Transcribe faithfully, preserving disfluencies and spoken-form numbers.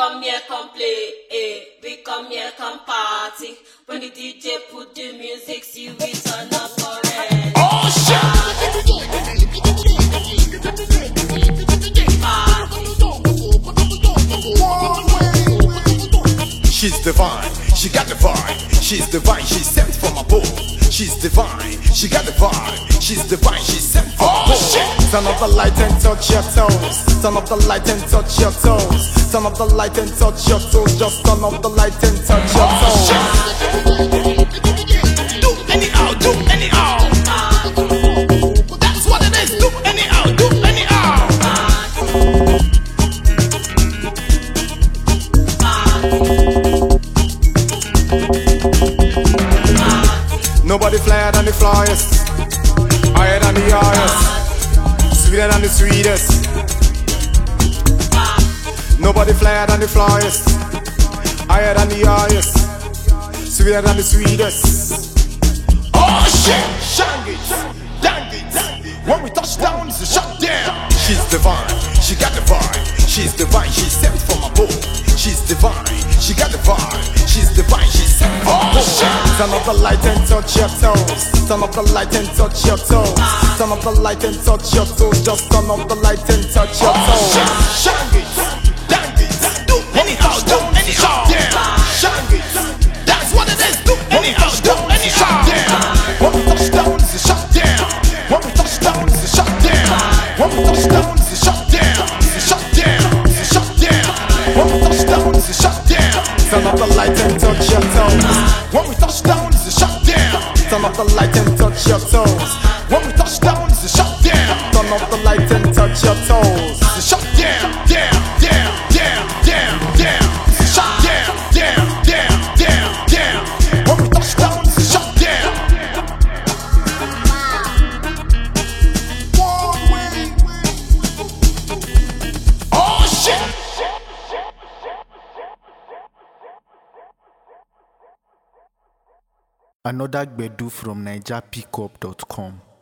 Come here, come play, eh. We come here, come party. When the D J put the music, see we turn up already. Oh shit! She's divine, she got the vibe. She's divine, she's sent from above. She's divine, she got the vibe. She's divine, she's sent from above. Oh shit! Turn up the light and touch your toes. Turn up the light and touch your toes. Turn up the light and touch your toes. Just turn up the light and touch your toes. Do anyhow, do anyhow. That's what it is. Do anyhow, do anyhow. Nobody flyer than the flyers, higher than the highest, sweeter than the sweetest. Nobody flyer than the flyers, higher than the highest, sweeter than the sweetest. Oh shit! Shang it, dang it. When we touch down, it's a shutdown. She's divine, she got the vibe. She's divine, she's sent from above. She's divine, she got the vibe. She's divine, she's sent from above. Oh shit! Turn up the light and touch your toes. Turn up the light and touch your toes. Turn up the light and touch your toes. Just turn up the light and touch your toes. Shang it, dang it. Do anyhow, do anyhow. Shang it, that's what it is. Do anyhow, do anyhow. When we touch down, it's a shutdown. When we touch down, it's a shutdown. When we touch down, it's a shutdown. It's a shutdown. It's a shutdown. When we touch down, it's a shutdown. Turn up the light and touch your toes. When we touch down, it's a shutdown. Turn up the light and touch your toes. When we touch down, it's a shutdown. Turn up the light and touch your toes. It's a shutdown, down, down, down, down, down. It's a shutdown, down, down, down, down. When we touch down, it's a shutdown. One way. Oh shit! Another Gbedu from Niger Pickup dot com.